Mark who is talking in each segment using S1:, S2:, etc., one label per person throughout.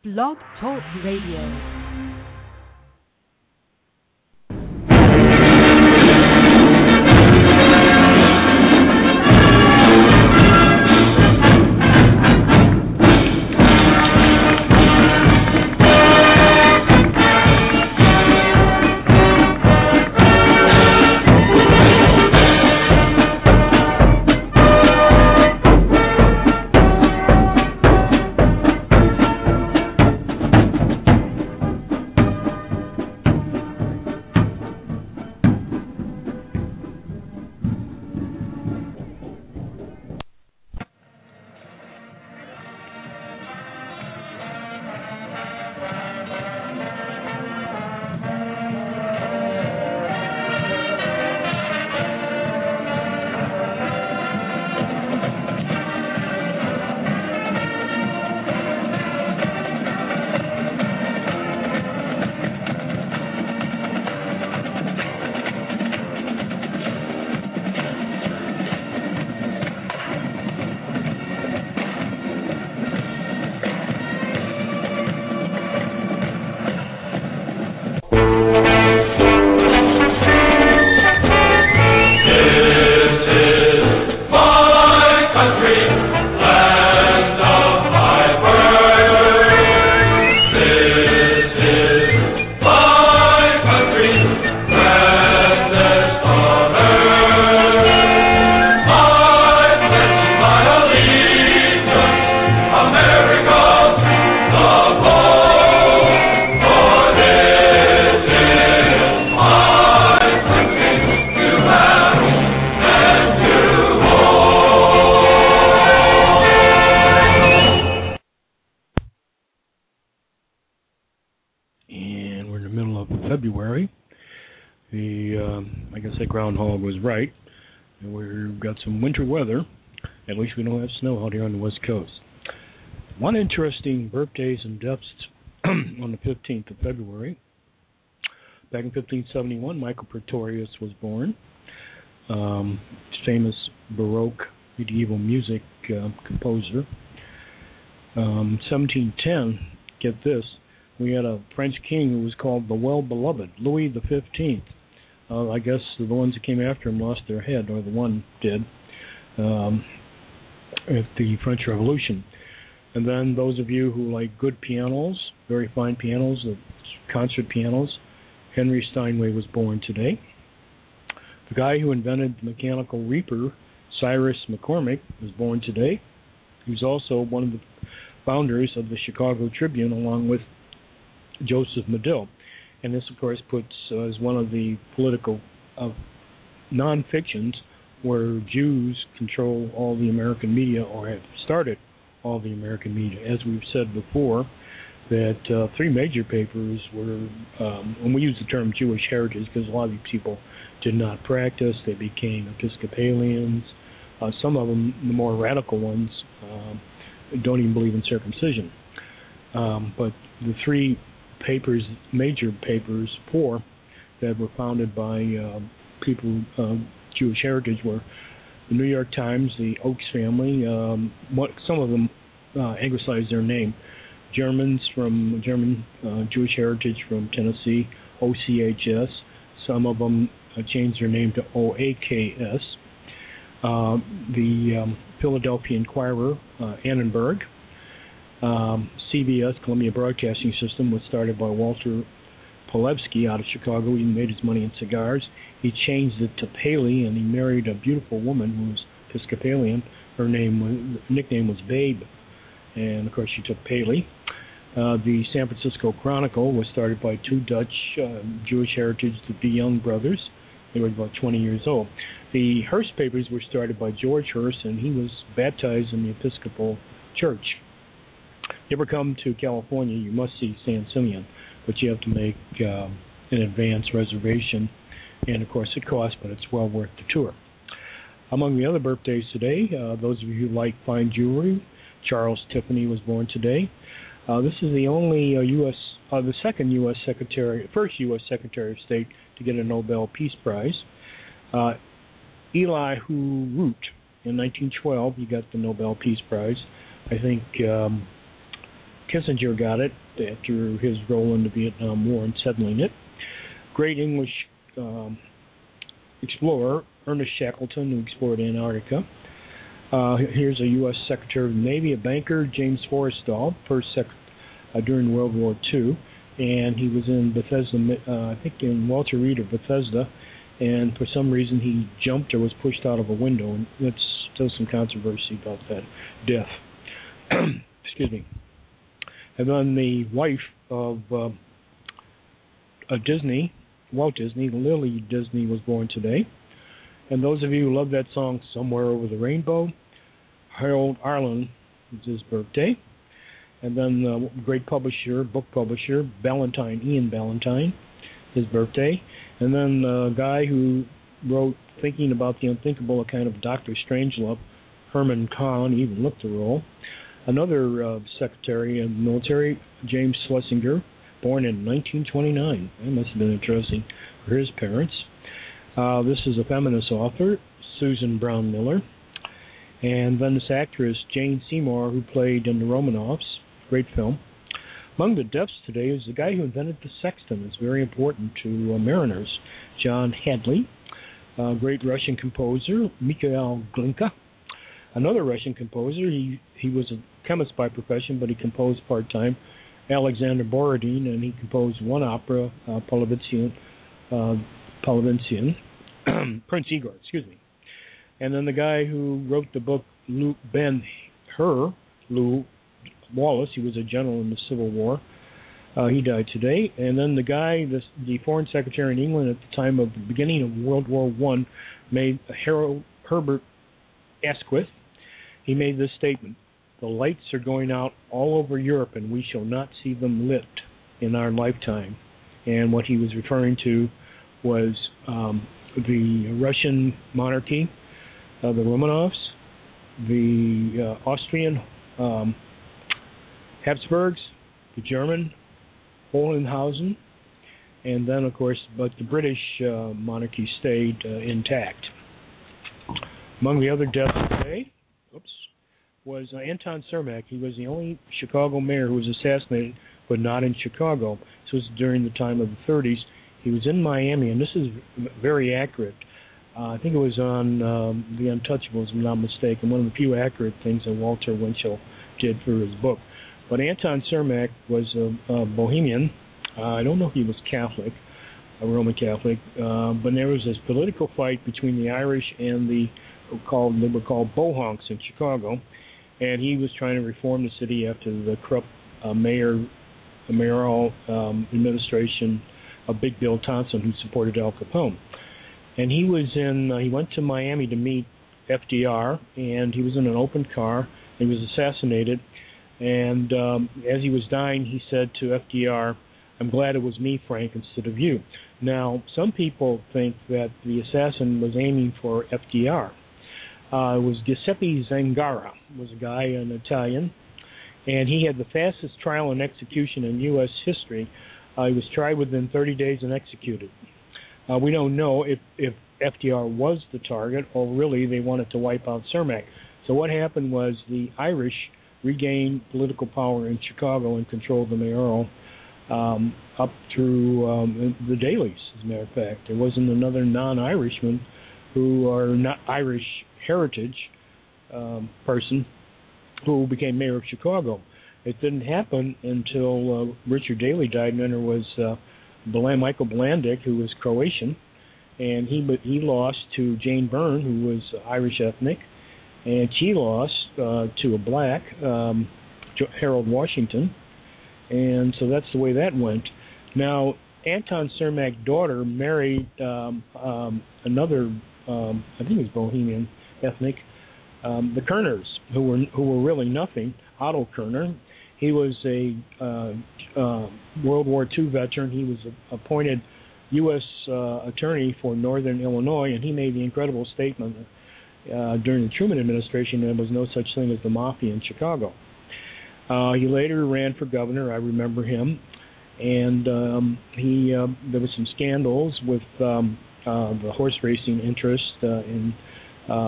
S1: Blog Talk Radio.
S2: Groundhog was right. And we've got some winter weather. At least we don't have snow out here on the West Coast. One interesting birthdays and deaths on the 15th of February. Back in 1571, Michael Praetorius was born. Famous Baroque medieval music composer. 1710, get this, we had a French king who was called the Well-Beloved, Louis the 15th. I guess the ones that came after him lost their head, or the one did, at the French Revolution. And then those of you who like good pianos, very fine pianos, concert pianos, Henry Steinway was born today. The guy who invented the mechanical reaper, Cyrus McCormick, was born today. He was also one of the founders of the Chicago Tribune, along with Joseph Medill. And this, of course, puts as one of the political non-fictions where Jews control all the American media, or have started all the American media. As we've said before, that three major papers were, and we use the term Jewish heritage because a lot of these people did not practice. They became Episcopalians. Some of them, the more radical ones, don't even believe in circumcision. But the three papers, major papers, four that were founded by people Jewish heritage were the New York Times, the Oakes family. Some of them anglicized their name. German Jewish heritage from Tennessee, OCHS. Some of them changed their name to OAKS. The Philadelphia Inquirer, Annenberg. CBS, Columbia Broadcasting System, was started by Walter Polevsky out of Chicago. He made his money in cigars. He changed it to Paley, and he married a beautiful woman who was Episcopalian. Her nickname was Babe, and of course she took Paley. The San Francisco Chronicle was started by two Dutch Jewish heritage, the DeYoung brothers. They were about 20 years old. The Hearst papers were started by George Hearst, and he was baptized in the Episcopal Church. If you ever come to California, you must see San Simeon, but you have to make an advance reservation, and of course it costs, but it's well worth the tour. Among the other birthdays today, those of you who like fine jewelry, Charles Tiffany was born today. This is the only the first U.S. Secretary of State to get a Nobel Peace Prize. Elihu Root, in 1912, he got the Nobel Peace Prize. I think Kissinger got it after his role in the Vietnam War and settling it. Great English explorer, Ernest Shackleton, who explored Antarctica. Here's a U.S. Secretary of the Navy, a banker, James Forrestal, during World War II. And he was in Bethesda, I think in Walter Reed of Bethesda, and for some reason he jumped or was pushed out of a window, and there's still some controversy about that death. Excuse me. And then the wife of Disney, Walt Disney, Lily Disney, was born today. And those of you who love that song, Somewhere Over the Rainbow, Harold Arlen is his birthday. And then great publisher, book publisher, Ian Ballantine, his birthday. And then a guy who wrote Thinking About the Unthinkable, a kind of Dr. Strangelove, Herman Kahn, even looked the role. Another secretary in the military, James Schlesinger, born in 1929. That must have been interesting for his parents. This is a feminist author, Susan Brown Miller. And then this actress, Jane Seymour, who played in The Romanovs, great film. Among the deaths today is the guy who invented the sextant. It's very important to mariners. John Hadley, great Russian composer, Mikhail Glinka. Another Russian composer, he was a chemist by profession, but he composed part-time, Alexander Borodin, and he composed one opera, Polovincian, Prince Igor, excuse me. And then the guy who wrote the book, Lew Wallace, he was a general in the Civil War. He died today. And then the guy, the foreign secretary in England at the time of the beginning of World War I, made Herbert Asquith. He made this statement: "The lights are going out all over Europe, and we shall not see them lit in our lifetime." And what he was referring to was the Russian monarchy, the Romanovs, the Austrian Habsburgs, the German Hohenhausen, and then, of course, but the British monarchy stayed intact. Among the other deaths today, was Anton Cermak. He was the only Chicago mayor who was assassinated, but not in Chicago. This was during the time of the 30s. He was in Miami, and this is very accurate. I think it was on The Untouchables, if I'm not mistaken, one of the few accurate things that Walter Winchell did for his book. But Anton Cermak was a Bohemian. I don't know if he was Catholic, a Roman Catholic, but there was this political fight between the Irish and they were called Bohonks in Chicago, and he was trying to reform the city after the corrupt mayoral administration of Big Bill Thompson, who supported Al Capone. And he went to Miami to meet FDR, and he was in an open car. He was assassinated, and as he was dying, he said to FDR, "I'm glad it was me, Frank, instead of you." Now, some people think that the assassin was aiming for FDR. It was Giuseppe Zangara, was a guy, an Italian, and he had the fastest trial and execution in U.S. history. He was tried within 30 days and executed. We don't know if FDR was the target or really they wanted to wipe out Cermak. So what happened was the Irish regained political power in Chicago and controlled the mayoral up through the Dailies, as a matter of fact. There wasn't another non-Irishman who are not Irish heritage person who became mayor of Chicago. It didn't happen until Richard Daley died, and then there was Michael Blandick, who was Croatian, and he lost to Jane Byrne, who was Irish ethnic, and she lost to a black, Harold Washington, and so that's the way that went. Now, Anton Cermak's daughter married another, I think it was Bohemian ethnic, the Kerners, who were really nothing. Otto Kerner. He was a World War II veteran. He was appointed U.S. attorney for Northern Illinois, and he made the incredible statement during the Truman administration there was no such thing as the mafia in Chicago. He later ran for governor. I remember him, and there were some scandals with the horse racing interest in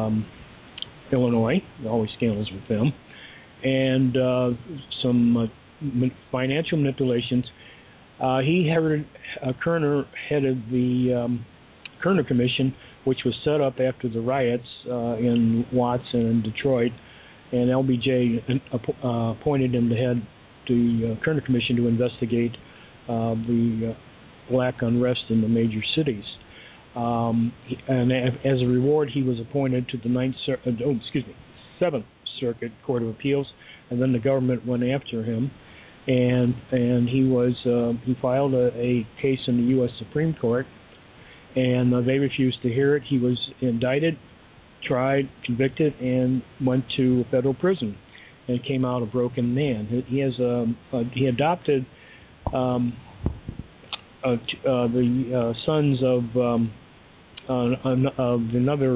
S2: Illinois. Always scandals with them. And some financial manipulations. Kerner headed the Kerner Commission, which was set up after the riots in Watts and Detroit, and LBJ appointed him to head the Kerner Commission to investigate the black unrest in the major cities. And as a reward, he was appointed to the Seventh Circuit Court of Appeals, and then the government went after him, and he filed a case in the U.S. Supreme Court, and they refused to hear it. He was indicted, tried, convicted, and went to federal prison, and came out a broken man. He adopted the sons of another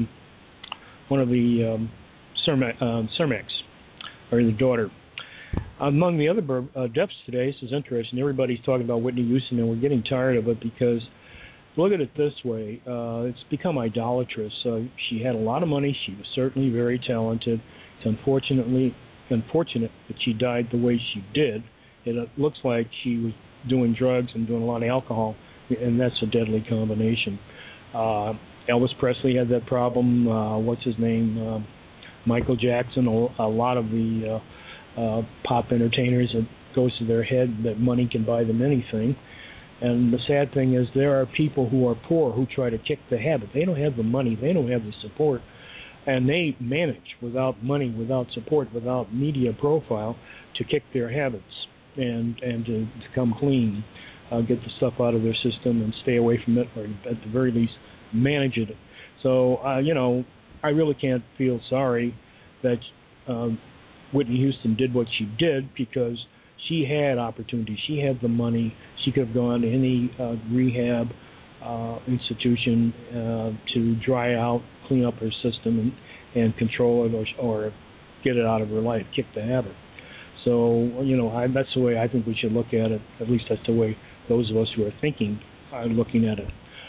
S2: one of the Cermak, or the daughter. Among the other deaths today, this is interesting. Everybody's talking about Whitney Houston, and we're getting tired of it because, look at it this way, it's become idolatrous. She had a lot of money. She was certainly very talented. It's unfortunate that she died the way she did. It looks like she was doing drugs and doing a lot of alcohol, and that's a deadly combination. Elvis Presley had that problem. What's his name? Michael Jackson. A lot of the pop entertainers, it goes to their head that money can buy them anything. And the sad thing is there are people who are poor who try to kick the habit. They don't have the money. They don't have the support. And they manage without money, without support, without media profile to kick their habits and to come clean, get the stuff out of their system and stay away from it, or at the very least manage it. So, I really can't feel sorry that Whitney Houston did what she did, because she had opportunity. She had the money. She could have gone to any rehab institution to dry out, clean up her system, and control it, or get it out of her life, kick the habit. So, that's the way I think we should look at it. At least that's the way those of us who are thinking are looking at it.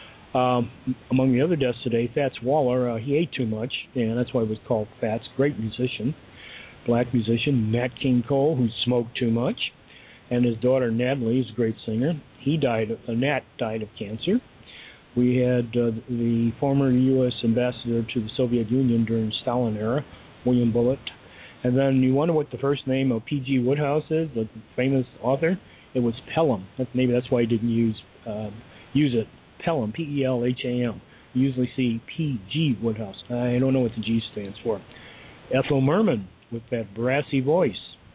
S2: Among the other deaths today, Fats Waller, he ate too much, and that's why he was called Fats. Great musician, black musician. Nat King Cole, who smoked too much, and his daughter Natalie is a great singer. Nat died of cancer. We had the former U.S. ambassador to the Soviet Union during Stalin era, William Bullitt. And then you wonder what the first name of P.G. Wodehouse is, the famous author. It was Pelham. Maybe that's why he didn't use it. Pelham, P-E-L-H-A-M. You usually see P.G. Wodehouse. I don't know what the G stands for. Ethel Merman, with that brassy voice.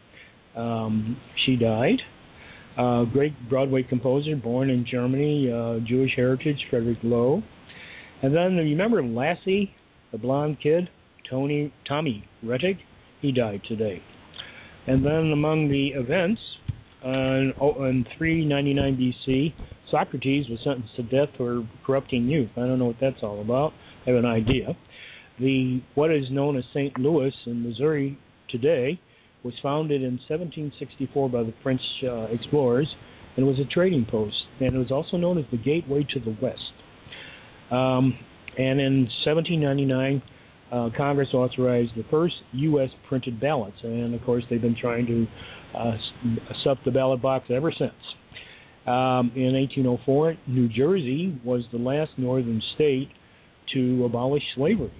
S2: She died. Great Broadway composer, born in Germany, Jewish heritage, Frederick Loewe. And then, you remember Lassie, the blonde kid, Tommy Rettig? He died today. And then among the events, in 399 B.C., Socrates was sentenced to death for corrupting youth. I don't know what that's all about. I have an idea. What is known as St. Louis in Missouri today was founded in 1764 by the French explorers, and was a trading post. And it was also known as the gateway to the West. And in 1799, Congress authorized the first U.S. printed ballots. And, of course, they've been trying to stuff the ballot box ever since. In 1804, New Jersey was the last northern state to abolish slavery.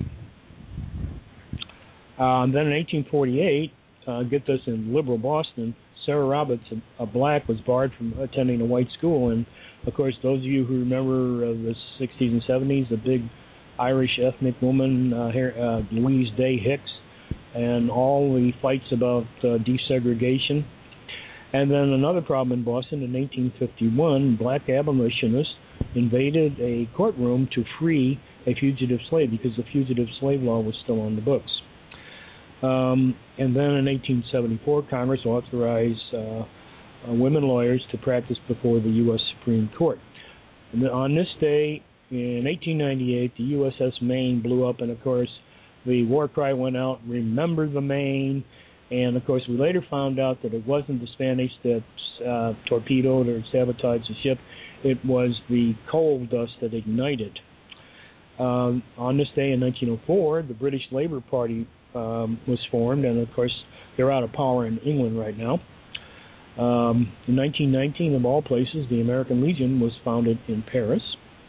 S2: Then in 1848, get this, in liberal Boston, Sarah Roberts, a black, was barred from attending a white school. And, of course, those of you who remember the 60s and 70s, the big Irish ethnic woman, Louise Day Hicks, and all the fights about desegregation. And then another problem in Boston in 1851, black abolitionists invaded a courtroom to free a fugitive slave, because the fugitive slave law was still on the books. And then in 1874, Congress authorized women lawyers to practice before the U.S. Supreme Court. And on this day, in 1898, the USS Maine blew up, and of course, the war cry went out, "Remember the Maine." And of course, we later found out that it wasn't the Spanish that torpedoed or sabotaged the ship. It was the coal dust that ignited. On this day in 1904, the British Labour Party was formed, and of course, they're out of power in England right now. In 1919, of all places, the American Legion was founded in Paris.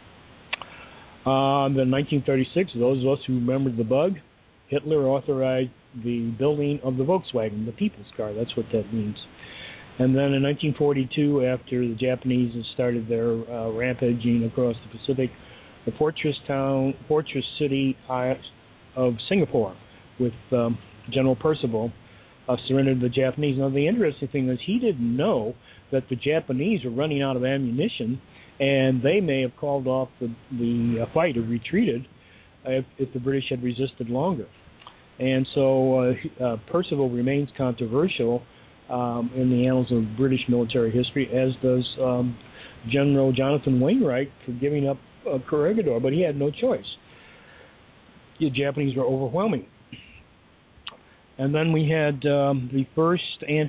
S2: Then 1936, those of us who remembered the bug, Hitler authorized the building of the Volkswagen, the people's car. That's what that means. And then in 1942, after the Japanese had started their rampaging across the Pacific, the fortress city of Singapore with General Percival surrendered to the Japanese. Now, the interesting thing is he didn't know that the Japanese were running out of ammunition, and they may have called off the fight or retreated if the British had resisted longer. And so Percival remains controversial in the annals of British military history, as does General Jonathan Wainwright for giving up Corregidor, but he had no choice. The Japanese were overwhelming. And then we had the first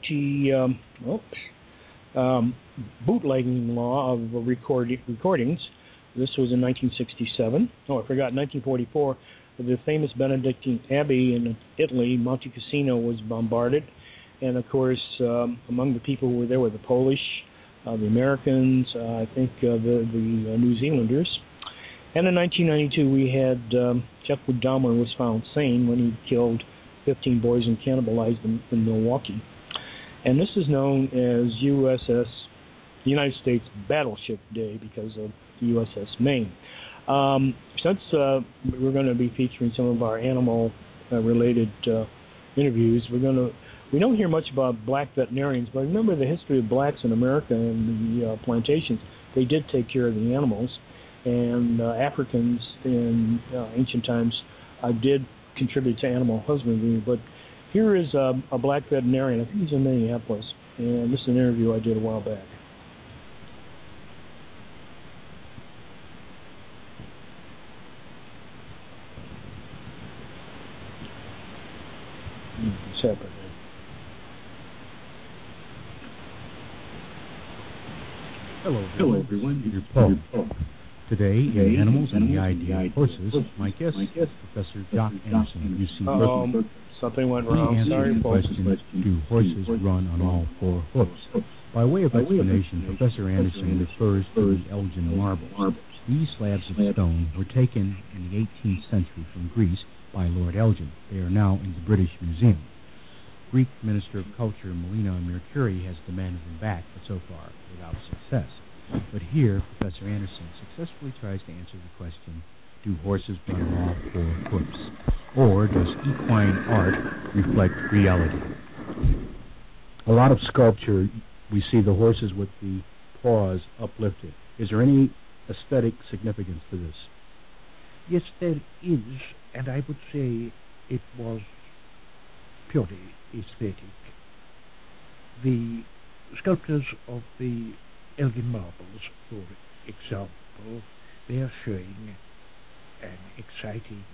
S2: bootlegging law of recordings. This was in 1967. Oh, I forgot, 1944. The famous Benedictine Abbey in Italy, Monte Cassino, was bombarded. And, of course, among the people who were there were the Polish, the Americans, I think the New Zealanders. And in 1992, we had Jeffrey Dahmer was found sane when he killed 15 boys and cannibalized them in Milwaukee. And this is known as United States Battleship Day because of the USS Maine. Since we're going to be featuring some of our animal-related interviews, we don't hear much about black veterinarians, but remember the history of blacks in America and the plantations. They did take care of the animals, and Africans in ancient times did contribute to animal husbandry. But here is a black veterinarian. I think he's in Minneapolis, and this is an interview I did a while back. What's happening?
S3: Hello, everyone. Peter Paul. Today, in Animals and the Idea of Horses, my guest is Professor Jock Anderson of UC Berkeley.
S2: Something went wrong. Sorry,
S3: the question, do horses run on all four hoofs? By way of explanation, Professor Anderson refers to the Elgin marbles. These slabs of stone were taken in the 18th century from Greece by Lord Elgin. They are now in the British Museum. Greek Minister of Culture Melina Mercouri has demanded them back, but so far without success. But here, Professor Anderson successfully tries to answer the question, do horses run on all four hoofs? Or does equine art reflect reality?
S4: A lot of sculpture, we see the horses with the paws uplifted. Is there any aesthetic significance to this?
S5: Yes, there is, and I would say it was purely aesthetic. The sculptors of the Elgin marbles, for example, they are showing an exciting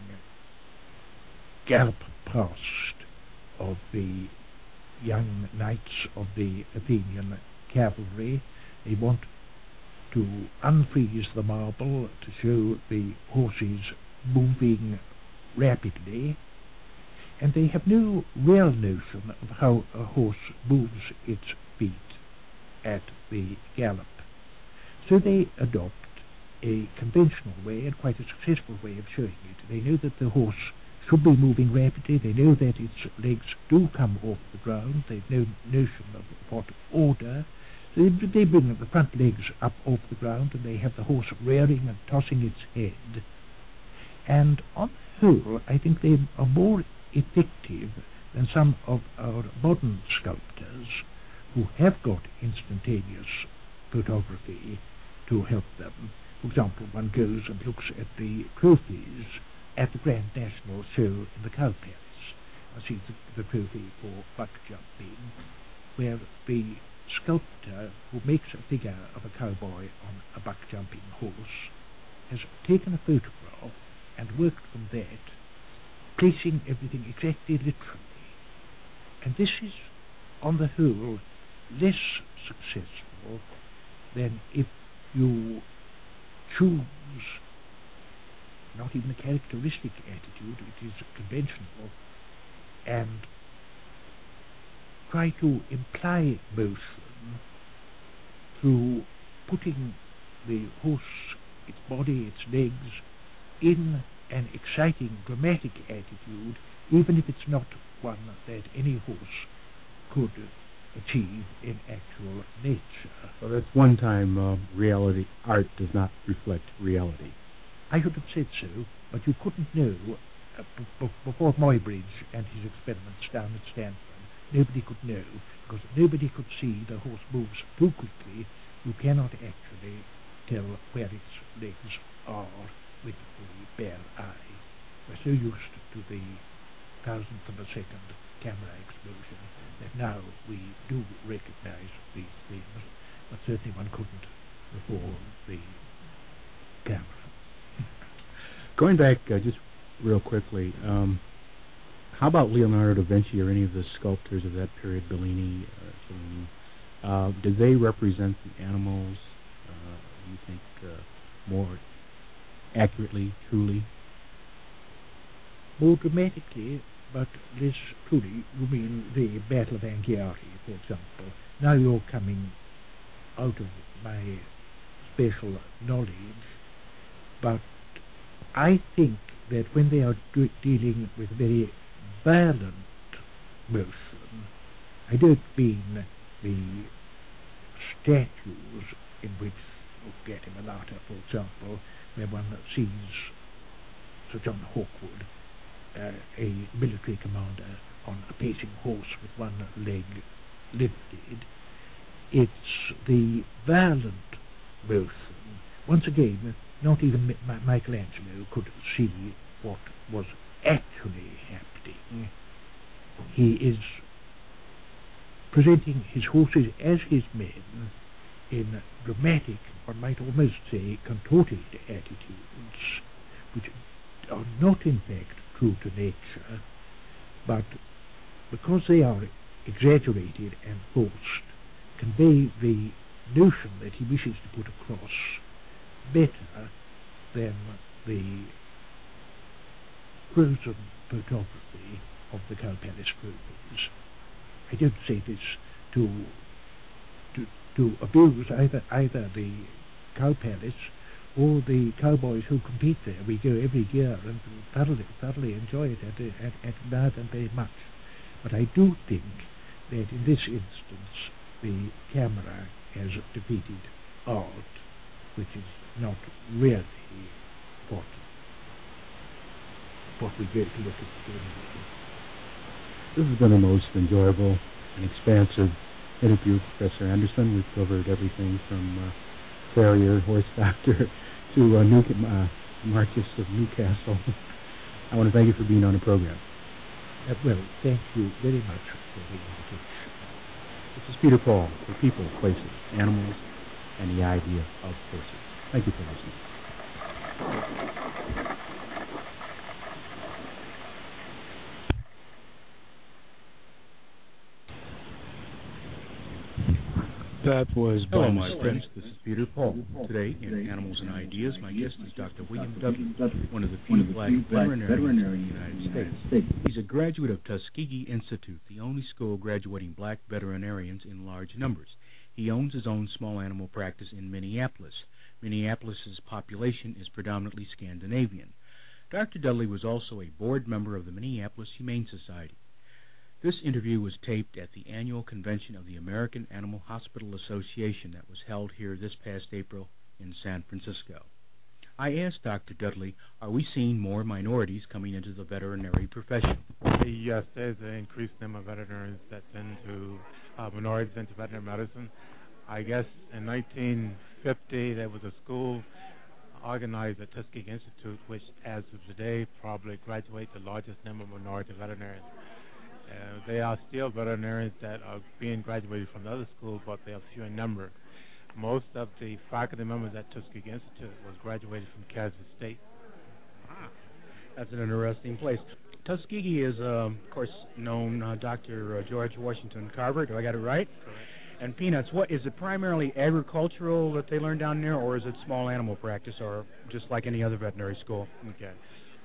S5: gallop past of the young knights of the Athenian cavalry. They want to unfreeze the marble to show the horses moving rapidly, and they have no real notion of how a horse moves its feet at the gallop. So they adopt a conventional way, and quite a successful way of showing it. They know that the horse should be moving rapidly. They know that its legs do come off the ground. They've no notion of what order. So they bring the front legs up off the ground, and they have the horse rearing and tossing its head. And on the whole, I think they are more effective than some of our modern sculptors who have got instantaneous photography to help them. For example, one goes and looks at the trophies at the Grand National Show in the Cow Palace. I see the trophy for buck jumping, where the sculptor who makes a figure of a cowboy on a buck jumping horse has taken a photograph and worked from that, placing everything exactly literally. And this is, on the whole, less successful than if you choose not even a characteristic attitude, it is conventional, and try to imply motion through putting the horse, its body, its legs, in an exciting, dramatic attitude, even if it's not one that any horse could achieve in actual nature.
S4: So that's one time reality. Art does not reflect reality.
S5: I should have said so, but you couldn't know before Muybridge and his experiments down at Stanford. Nobody could know, because nobody could see the horse moves too quickly. You cannot actually tell where its legs are with the bare eye. We're so used to the thousandth of a second camera explosion that now we do recognize these things, but certainly one couldn't before the camera.
S4: Going back just real quickly, how about Leonardo da Vinci or any of the sculptors of that period, Bellini, Cellini? Did they represent the animals, you think, more accurately, truly?
S5: More dramatically, but less truly. You mean the Battle of Anghiari, for example. Now you're coming out of my special knowledge, but I think that when they are dealing with very violent motion, I don't mean the statues in which, Gattamelata, for example, where one sees Sir John Hawkwood, a military commander on a pacing horse with one leg lifted. It's the violent motion. Once again, not even Michelangelo could see what was actually happening. He is presenting his horses as his men in dramatic, one might almost say contorted attitudes, which are not in fact true to nature, but because they are exaggerated and forced, convey the notion that he wishes to put across better than the frozen photography of the Cow Palace groupies. I don't say this to abuse either the Cow Palace or the cowboys who compete there. We go every year and thoroughly enjoy it and admire them very much. But I do think that in this instance the camera has defeated art, which is not really what we go to look at anyway.
S4: This has been a most enjoyable and expansive interview, Professor Anderson. We've covered everything from farrier, horse doctor, to Marquis of Newcastle. I want to thank you for being on the program.
S5: Well, thank you very much for the invitation.
S4: This is Peter Paul for People, Places, Animals, and the Idea of Horses. Thank you for listening.
S2: That was
S3: Hello, my friends. This is Peter Paul. Today, in Animals and Ideas, my guest is Dr. William Dudley, one of the few black veterinarians in the United States. He's a graduate of Tuskegee Institute, the only school graduating black veterinarians in large numbers. He owns his own small animal practice in Minneapolis. Minneapolis's population is predominantly Scandinavian. Dr. Dudley was also a board member of the Minneapolis Humane Society. This interview was taped at the annual convention of the American Animal Hospital Association that was held here this past April in San Francisco. I asked Dr. Dudley, are we seeing more minorities coming into the veterinary profession?
S6: Yes, there's an increased number of veterinarians that's minorities into veterinary medicine. I guess in 1950 there was a school organized at Tuskegee Institute, which as of today probably graduates the largest number of minority veterinarians. They are still veterinarians that are being graduated from the other schools, but they are few in number. Most of the faculty members at Tuskegee Institute was graduated from Kansas State.
S3: That's an interesting place. Tuskegee is, of course, known Dr. George Washington Carver. Do I got it right?
S6: Correct.
S3: And Peanuts, what is it primarily agricultural that they learn down there, or is it small animal practice, or just like any other veterinary school?
S6: Okay.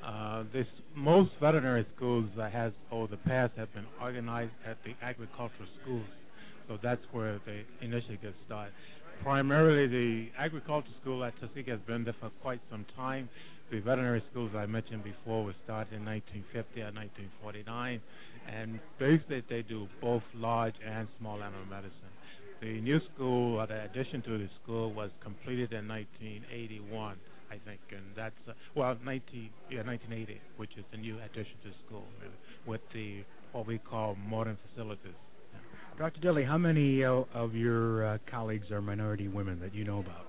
S6: Most veterinary schools that has over the past have been organized at the agricultural schools, so that's where they initially get started. Primarily, the agricultural school at Tuskegee has been there for quite some time. The veterinary schools I mentioned before were started in 1950 or 1949, and basically they do both large and small animal medicine. The new school, or the addition to the school, was completed in 1981, I think, and that's 1980, which is the new addition to the school, really, with the what we call modern facilities.
S4: Dr. Dudley, how many of your colleagues are minority women that you know about?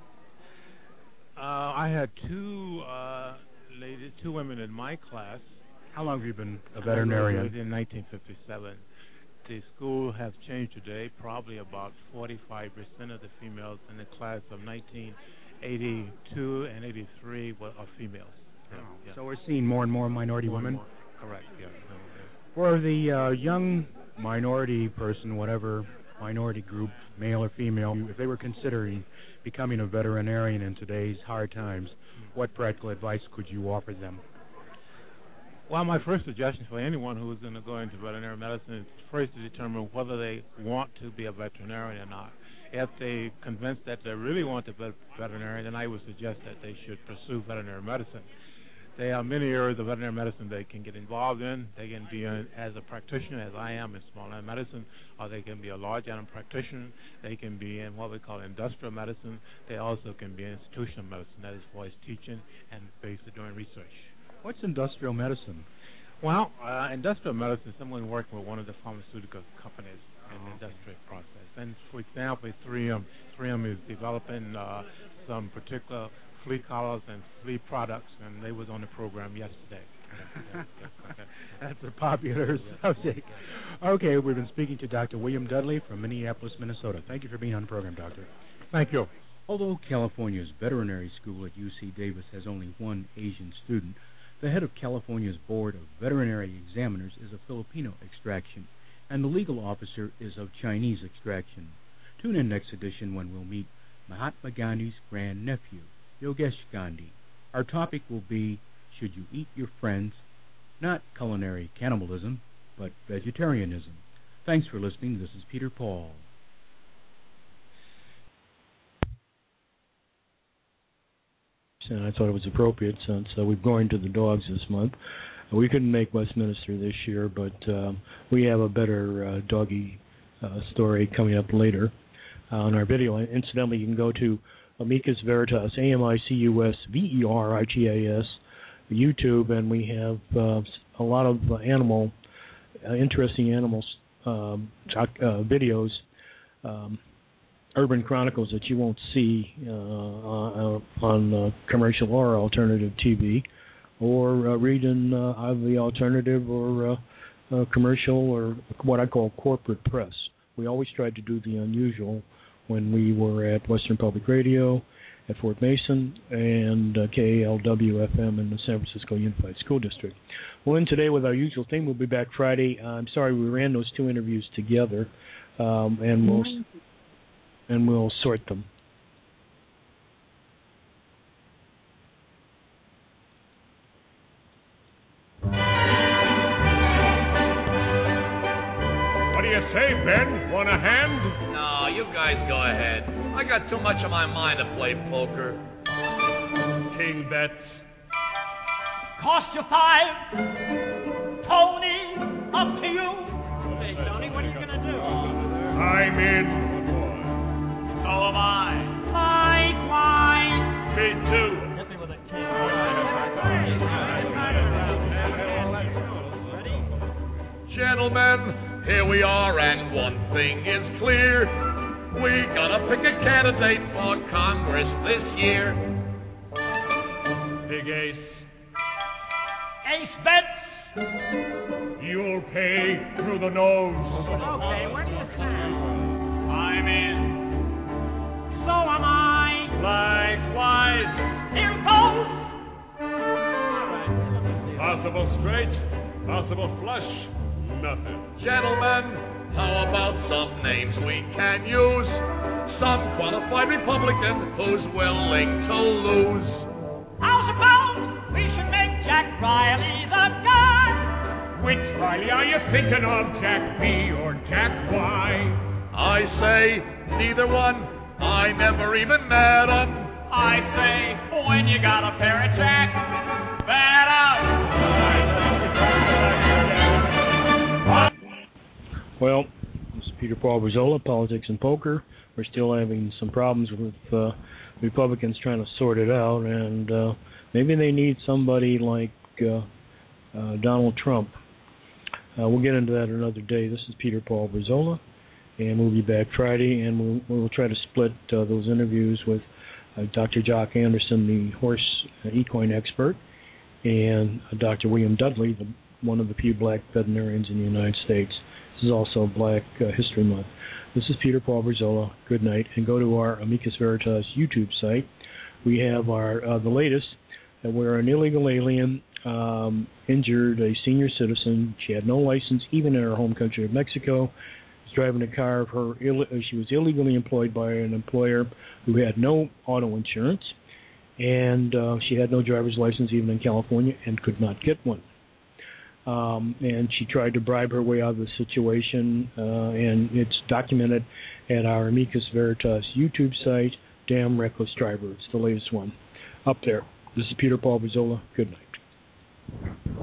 S6: I had two women in my class.
S4: How long have you been a veterinarian?
S6: I graduated in 1957. The school has changed today. Probably about 45% of the females in the class of 1982 and 83 are females.
S4: Yeah. So we're seeing more and more minority women?
S6: Correct, yeah.
S4: For the young minority person, whatever minority group, male or female, if they were considering becoming a veterinarian in today's hard times, what practical advice could you offer them?
S6: Well, my first suggestion for anyone who is going to go into veterinary medicine is first to determine whether they want to be a veterinarian or not. If they're convinced that they really want to be a veterinarian, then I would suggest that they should pursue veterinary medicine. There are many areas of veterinary medicine they can get involved in. They can be as a practitioner, as I am in small animal medicine, or they can be a large animal practitioner. They can be in what we call industrial medicine. They also can be in institutional medicine, that is for teaching and basically doing research.
S4: What's industrial medicine?
S6: Well, industrial medicine is someone working with one of the pharmaceutical companies in the industrial process. And, for example, 3M is developing some particular flea collars and flea products, and they was on the program yesterday.
S4: That's a popular subject. Okay, we've been speaking to Dr. William Dudley from Minneapolis, Minnesota. Thank you for being on the program, Doctor.
S6: Thank you.
S3: Although California's veterinary school at UC Davis has only one Asian student, the head of California's Board of Veterinary Examiners is of Filipino extraction, and the legal officer is of Chinese extraction. Tune in next edition when we'll meet Mahatma Gandhi's grandnephew, Yogesh Gandhi. Our topic will be, should you eat your friends? Not culinary cannibalism, but vegetarianism. Thanks for listening. This is Peter Paul.
S2: And I thought it was appropriate since we're going to the dogs this month. We couldn't make Westminster this year, but we have a better doggy story coming up later on our video. Incidentally, you can go to Amicus Veritas, AMICUS VERITAS, YouTube, and we have a lot of interesting animals videos, urban chronicles that you won't see on commercial or alternative TV, or read in the alternative or commercial or what I call corporate press. We always tried to do the unusual when we were at Western Public Radio, at Fort Mason, and KALW-FM in the San Francisco Unified School District. We'll end today with our usual thing. We'll be back Friday. I'm sorry we ran those two interviews together, and we'll sort them.
S7: What do you say, Ben? Want a hand?
S8: No, you guys go ahead. I got too much on my mind to play poker.
S7: King bets.
S9: Cost you $5. Tony, up to you. Hey, Tony, what are you going to do?
S7: I'm in.
S9: So am I. Likewise.
S7: Me too.
S9: Hit me with a king.
S8: Gentlemen, here we are, and one thing is clear. We gotta pick a candidate for Congress this year.
S7: Big ace.
S9: Ace bets.
S7: You'll pay through the nose.
S9: Okay, where do you stand? I'm in. So am I.
S7: Likewise.
S9: Here goes.
S7: Possible straight, possible flush, nothing.
S8: Gentlemen, how about some names we can use? Some qualified Republican who's willing to lose.
S9: How's about we should make Jack Riley the guy.
S7: Which Riley are you thinking of, Jack B or Jack Y?
S8: I say neither one. I never even met 'em.
S9: I say, when you got a pair of Jack, that
S2: Well, this is Peter Paul Brizola, Politics and Poker. We're still having some problems with Republicans trying to sort it out, and maybe they need somebody like Donald Trump. We'll get into that another day. This is Peter Paul Brizola, and we'll be back Friday, and we'll try to split those interviews with Dr. Jock Anderson, the horse equine expert, and Dr. William Dudley, one of the few black veterinarians in the United States. This is also Black History Month. This is Peter Paul Brizola. Good night, and go to our Amicus Veritas YouTube site. We have the latest, where an illegal alien injured a senior citizen. She had no license, even in her home country of Mexico. Was driving a car. She was illegally employed by an employer who had no auto insurance, and she had no driver's license even in California and could not get one. And she tried to bribe her way out of the situation, and it's documented at our Amicus Veritas YouTube site, Damn Reckless Driver. It's the latest one up there. This is Peter Paul Brizola. Good night.